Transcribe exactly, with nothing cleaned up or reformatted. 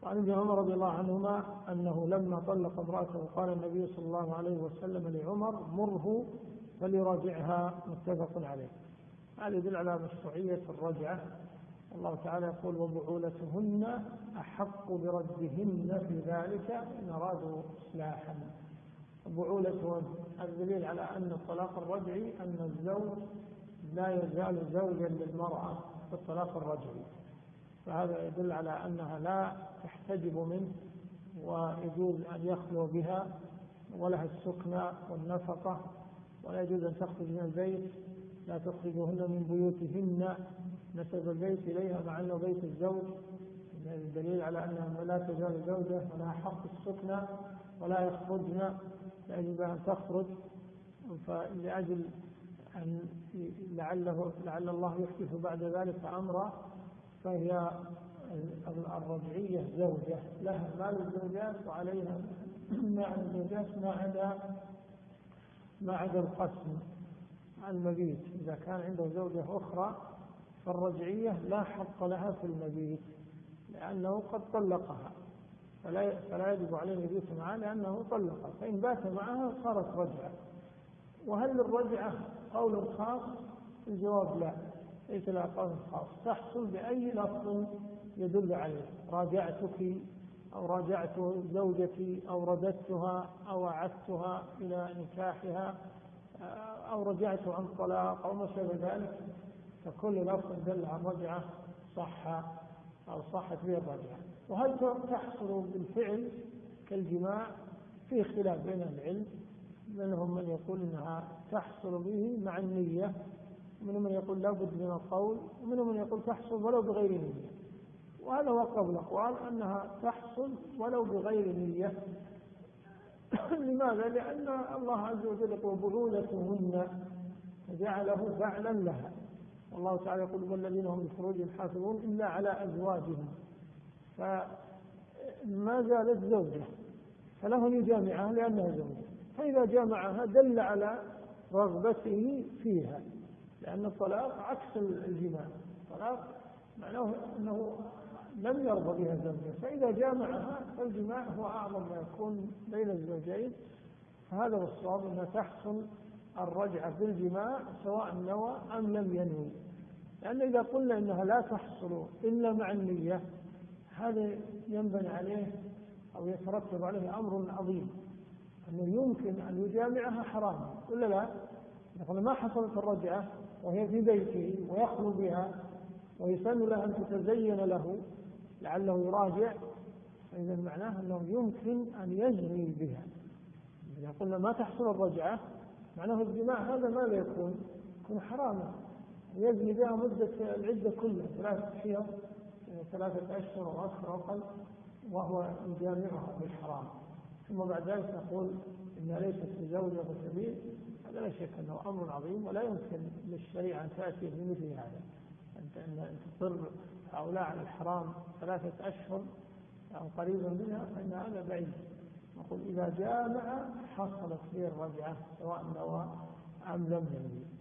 وعن ابن عمر رضي الله عنهما أنه لما طلق امرأته قال النبي صلى الله عليه وسلم لعمر مره فليراجعها، متفق عليه. هذا يدل على مشروعية الرجعة. الله تعالى يقول وبعولتهن أحق بردهن في ذلك إن أرادوا إصلاحا. بعولتهن الدليل على أن الطلاق الرجعي أن الزوج لا يزال زوجا للمرأة في الطلاق الرجعي، فهذا يدل على أنها لا تحتجب منه ويجوز أن يخلو بها ولها السكنى والنفقة، ولا يجوز أن تخرج من البيت، لا تخرجهن من بيوتهن نسب البيت إليها مع أنه بيت الزوج، الدليل على أنها لا تزال زوجة ولها حق السكنى ولا يخرجن، لا يجب أن تخرج. فلأجل أن لعله لعل الله يحدث بعد ذلك أمرا، فهي الرجعية زوجة لها مال الزوجات وعليها مع الزوجات ما عدا ما عدا القسم المبيت. إذا كان عنده زوجة أخرى فالرجعية لا حق لها في المبيت لأنه قد طلقها، فلا فلا يجب عليه المبيت معها لأنه طلقها، فإن بات معها صارت رجعة. وهل للرجعة قول خاص؟ الجواب لا، ليس لها قول خاص، تحصل بأي لفظ يدل عليه، راجعتك أو راجعت زوجتي أو رددتها أو أعدتها إلى نكاحها أو رجعت عن طلاق أو ما شابه ذلك، فكل لفظ دل على الرجعة صح أو صحت به الرجعة. وهل تحصل بالفعل كالجماع؟ في اختلاف بين العلم، منهم من يقول إنها تحصل به مع النية، ومنهم من يقول لا بد من القول، ومنهم من يقول تحصل ولو بغير نية. وهذا هو قول الأقوال أنها تحصل ولو بغير نية. لماذا؟ لأن الله عز وجل يقول بعولتهن فجعله فعلا لها، والله تعالى يقول والذين هم لفروجهم حافظون إلا على أزواجهم، فما زالت زوجة فله أن يجامعها لأنها زوجة، فإذا جامعها دل على رغبته فيها، لأن الطلاق عكس الجماع، الطلاق معناه أنه لم يرضى بها زوجة، فإذا جامعها فالجماع هو أعظم ما يكون بين الزوجين. فهذا هو الصواب، أنها تحصل الرجعة بالجماع سواء نوى أم لم ينوي، لأن إذا قلنا إنها لا تحصل إلا مع النية هذا ينبني عليه أو يترتب عليه أمر عظيم، أنه يمكن أن يجامعها حرام ولا لا؟ نقول ما حصلت الرجعة وهي في بيته ويخلو بها ويسن لها أن تتزين له لعله يراجع، فإذا معناه أنه يمكن أن يزني بها. إذا قلنا ما تحصل الرجعة معناه الجماع هذا ما لا يكون يكون حراما، يزني بها مدة العدة كلها ثلاثة حيض ثلاثة أشهر أو أكثر أو أقل وهو يجامعها بالحرام، ثم بعد ذلك نقول إنها ليست بزوجة وسبيل. هذا لا شك أنه أمر عظيم، ولا يمكن للشريعة أن تأتي بمثل هذا، أن تضر هؤلاء على الحرام ثلاثة أشهر أو قريبا منها، فإن هذا بعيد. نقول إذا جامع حصلت به الرجعة سواء نوى أم لم ينوي.